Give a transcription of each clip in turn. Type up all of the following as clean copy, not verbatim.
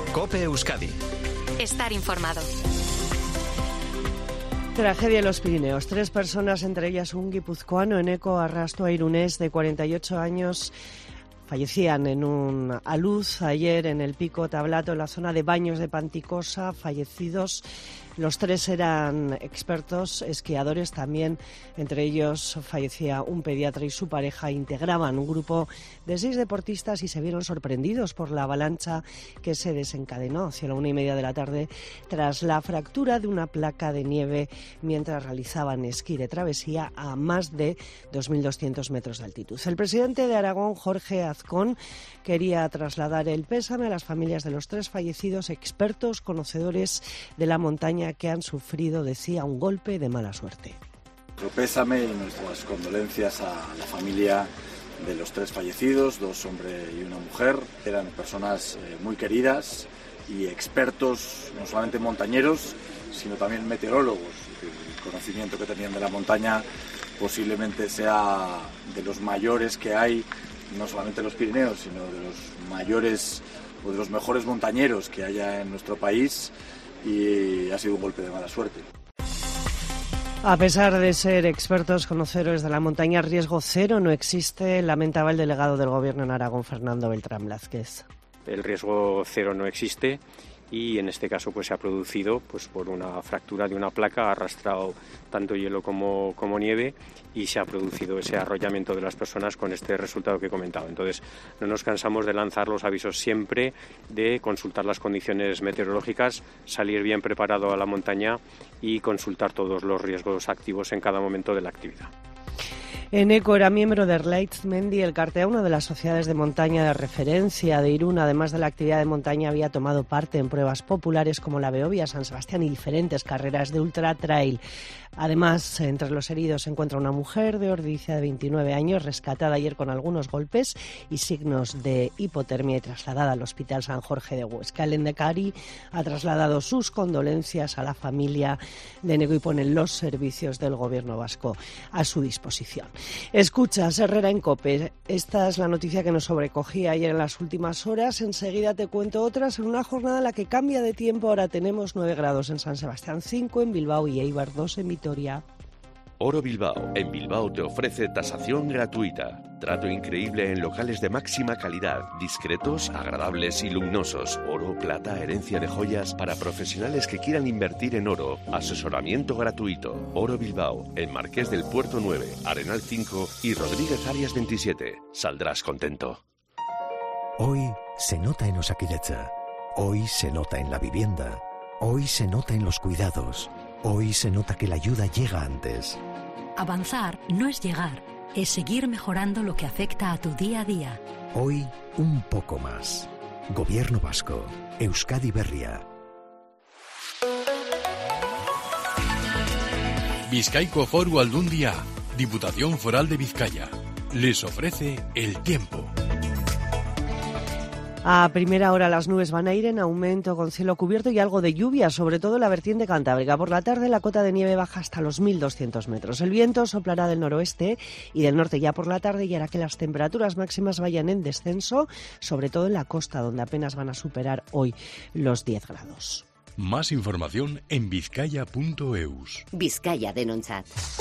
COPE Euskadi. Estar informado. Tragedia en los Pirineos. 3 personas, entre ellas un guipuzcoano, Eneko Arrastoa-Irunés, de 48 años, fallecían en un aluz ayer en el Pico Tablato, en la zona de Baños de Panticosa. Fallecidos. Los 3 eran expertos esquiadores, también entre ellos fallecía un pediatra y su pareja. Integraban un grupo de 6 deportistas y se vieron sorprendidos por la avalancha que se desencadenó hacia la 1:30 de la tarde tras la fractura de una placa de nieve mientras realizaban esquí de travesía a más de 2.200 metros de altitud. El presidente de Aragón, Jorge Azcón, quería trasladar el pésame a las familias de los 3 fallecidos, expertos conocedores de la montaña que han sufrido, decía, un golpe de mala suerte. Nuestro pésame y nuestras condolencias a la familia de los 3 fallecidos, 2 hombres y una mujer. Eran personas muy queridas y expertos, no solamente montañeros, sino también meteorólogos. El conocimiento que tenían de la montaña posiblemente sea de los mayores que hay, no solamente en los Pirineos, sino de los mayores o de los mejores montañeros que haya en nuestro país. Y ha sido un golpe de mala suerte. A pesar de ser expertos conocedores de la montaña, riesgo cero no existe, lamentaba el delegado del Gobierno en Aragón, Fernando Beltrán Blázquez. El riesgo cero no existe y en este caso pues se ha producido pues por una fractura de una placa, ha arrastrado tanto hielo como nieve y se ha producido ese arrollamiento de las personas con este resultado que he comentado. Entonces no nos cansamos de lanzar los avisos siempre, de consultar las condiciones meteorológicas, salir bien preparado a la montaña y consultar todos los riesgos activos en cada momento de la actividad. Eneko era miembro de Erlaitzmendi Elkartea, una de las sociedades de montaña de referencia de Irún. Además de la actividad de montaña, había tomado parte en pruebas populares como la Beovia, San Sebastián y diferentes carreras de ultra trail. Además, entre los heridos se encuentra una mujer de Ordizia de 29 años, rescatada ayer con algunos golpes y signos de hipotermia y trasladada al Hospital San Jorge de Huesca. El Lehendakari ha trasladado sus condolencias a la familia de Eneko y pone los servicios del Gobierno vasco a su disposición. Escuchas Herrera en COPE. Esta es la noticia que nos sobrecogía ayer en las últimas horas. Enseguida te cuento otras en una jornada en la que cambia de tiempo. Ahora tenemos 9 grados en San Sebastián, 5 en Bilbao y Eibar, 2 en Vitoria. Oro Bilbao. En Bilbao te ofrece tasación gratuita. Trato increíble en locales de máxima calidad, discretos, agradables y luminosos. Oro, plata, herencia de joyas para profesionales que quieran invertir en oro. Asesoramiento gratuito. Oro Bilbao, en Marqués del Puerto 9, Arenal 5 y Rodríguez Arias 27. Saldrás contento. Hoy se nota en Osakidetza. Hoy se nota en la vivienda. Hoy se nota en los cuidados. Hoy se nota que la ayuda llega antes. Avanzar no es llegar, es seguir mejorando lo que afecta a tu día a día. Hoy, un poco más. Gobierno vasco, Euskadi Berria. Bizkaiko Foru Aldundia, Diputación Foral de Vizcaya, les ofrece el tiempo. A primera hora las nubes van a ir en aumento con cielo cubierto y algo de lluvia, sobre todo en la vertiente cantábrica. Por la tarde la cota de nieve baja hasta los 1.200 metros. El viento soplará del noroeste y del norte ya por la tarde y hará que las temperaturas máximas vayan en descenso, sobre todo en la costa, donde apenas van a superar hoy los 10 grados. Más información en vizcaya.eus. Vizcaya denontzat.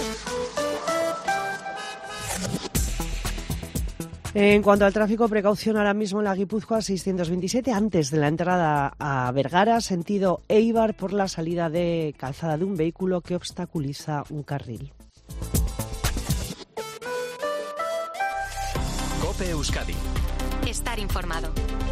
En cuanto al tráfico, precaución ahora mismo en la Guipúzcoa 627, antes de la entrada a Vergara, sentido Eibar, por la salida de calzada de un vehículo que obstaculiza un carril. COPE Euskadi. Estar informado.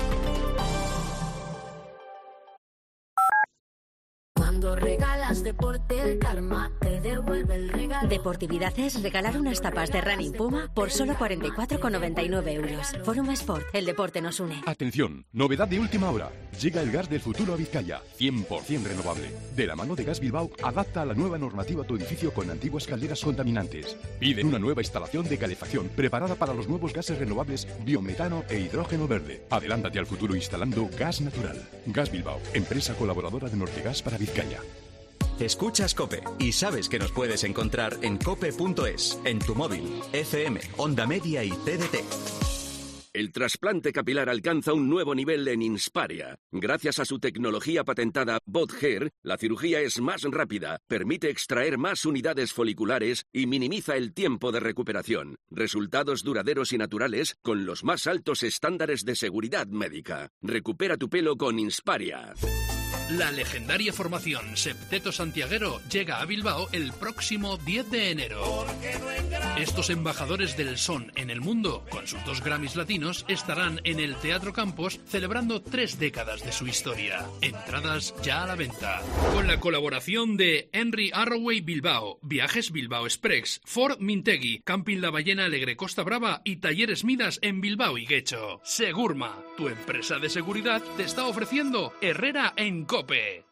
Cuando regalas deporte, el karma te devuelve el regalo. Deportividad es regalar unas tapas de Running Puma por solo 44,99 euros. Forum Sport, el deporte nos une. Atención, novedad de última hora. Llega el gas del futuro a Vizcaya, 100% renovable. De la mano de Gas Bilbao, adapta a la nueva normativa tu edificio con antiguas calderas contaminantes. Pide una nueva instalación de calefacción preparada para los nuevos gases renovables, biometano e hidrógeno verde. Adelántate al futuro instalando gas natural. Gas Bilbao, empresa colaboradora de Nortegas para Vizcaya. Escuchas COPE y sabes que nos puedes encontrar en cope.es, en tu móvil, FM, Onda Media y TDT. El trasplante capilar alcanza un nuevo nivel en Insparia. Gracias a su tecnología patentada BotHair, la cirugía es más rápida, permite extraer más unidades foliculares y minimiza el tiempo de recuperación. Resultados duraderos y naturales con los más altos estándares de seguridad médica. Recupera tu pelo con Insparia. La legendaria formación Septeto Santiaguero llega a Bilbao el próximo 10 de enero. Estos embajadores del son en el mundo, con sus 2 Grammys latinos, estarán en el Teatro Campos celebrando 3 décadas de su historia. Entradas ya a la venta. Con la colaboración de Henry Arroway Bilbao, Viajes Bilbao Express, Ford Mintegui, Camping La Ballena Alegre Costa Brava y Talleres Midas en Bilbao y Guecho. Segurma, tu empresa de seguridad, te está ofreciendo Herrera en COPE.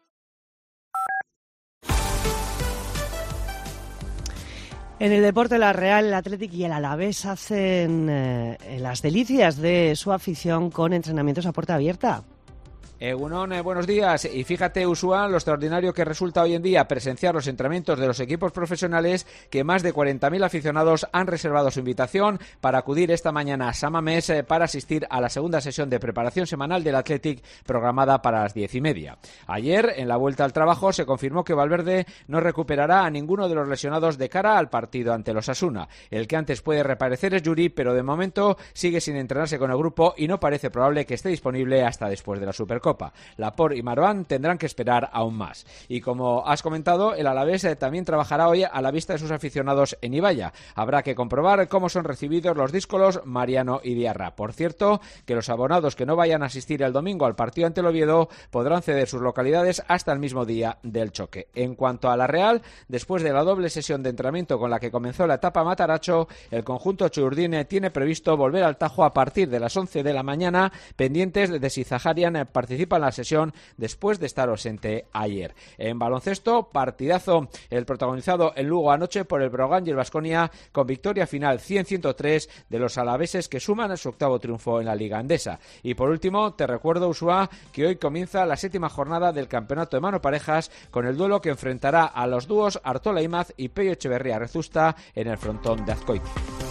En el deporte, la Real, el Athletic y el Alavés hacen las delicias de su afición con entrenamientos a puerta abierta. Egunon, buenos días. Y fíjate, Usua, lo extraordinario que resulta hoy en día presenciar los entrenamientos de los equipos profesionales, que más de 40.000 aficionados han reservado su invitación para acudir esta mañana a San Mamés para asistir a la segunda sesión de preparación semanal del Athletic, programada para las 10:30. Ayer, en la vuelta al trabajo, se confirmó que Valverde no recuperará a ninguno de los lesionados de cara al partido ante los Osasuna. El que antes puede reaparecer es Yuri, pero de momento sigue sin entrenarse con el grupo y no parece probable que esté disponible hasta después de la Supercopa. Laporte y Marwan tendrán que esperar aún más. Y como has comentado, el Alavés también trabajará hoy a la vista de sus aficionados en Ibaya. Habrá que comprobar cómo son recibidos los díscolos Mariano y Diarra. Por cierto, que los abonados que no vayan a asistir el domingo al partido ante el Oviedo podrán ceder sus localidades hasta el mismo día del choque. En cuanto a la Real, después de la doble sesión de entrenamiento con la que comenzó la etapa Mataracho, el conjunto churdine tiene previsto volver al Tajo a partir de las 11 de la mañana, pendientes de si Zaharian participa en la sesión después de estar ausente ayer. En baloncesto, partidazo el protagonizado en Lugo anoche por el Brogan y el Baskonia, con victoria final 100-103 de los alaveses, que suman su 8º triunfo en la Liga Endesa. Y por último, te recuerdo, Usua, que hoy comienza la 7ª jornada del campeonato de mano parejas, con el duelo que enfrentará a los dúos Artola Imaz y Peyo Echeverría Rezusta en el frontón de Azcoitia.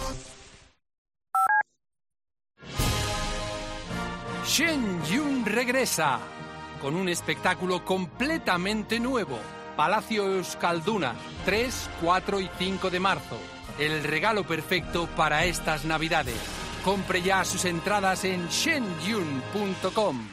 Shen Yun regresa con un espectáculo completamente nuevo. Palacio Euskalduna, 3, 4 y 5 de marzo. El regalo perfecto para estas Navidades. Compre ya sus entradas en shenyun.com.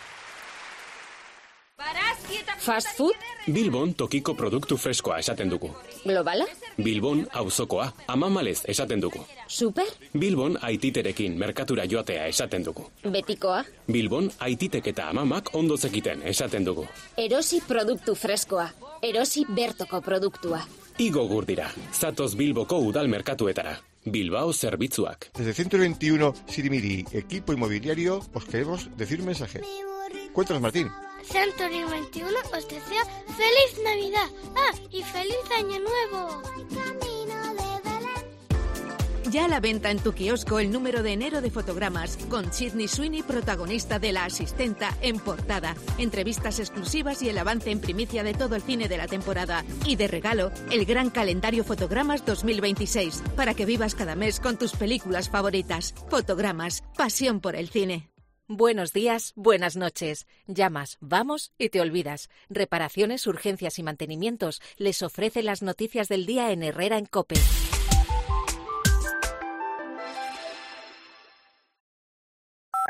Fast food? Bilbon tokiko produktu freskoa esaten dugu. Globala? Bilbon auzokoa, amamalez esaten dugu. Super? Bilbon aititerekin merkatura joatea esaten dugu. Betikoa? Bilbon aititek eta amamak ondo zekiten esaten dugu. Erosi produktu freskoa. Erosi bertoko produktua. Igo gurdira, zatoz Bilboko udal merkatuetara. Bilbao Zerbitzuak. Desde 121 Sirimiri, equipo inmobiliario, os queremos decir un mensaje. Cuéntanos, Martín. Century 21 os desea ¡Feliz Navidad! ¡Ah! ¡Y feliz Año Nuevo! Ya a la venta en tu kiosco el número de enero de Fotogramas, con Sydney Sweeney, protagonista de La Asistenta, en portada. Entrevistas exclusivas y el avance en primicia de todo el cine de la temporada. Y de regalo, el gran calendario Fotogramas 2026, para que vivas cada mes con tus películas favoritas. Fotogramas, pasión por el cine. Buenos días, buenas noches. Llamas, vamos y te olvidas. Reparaciones, urgencias y mantenimientos les ofrece las noticias del día en Herrera en COPE.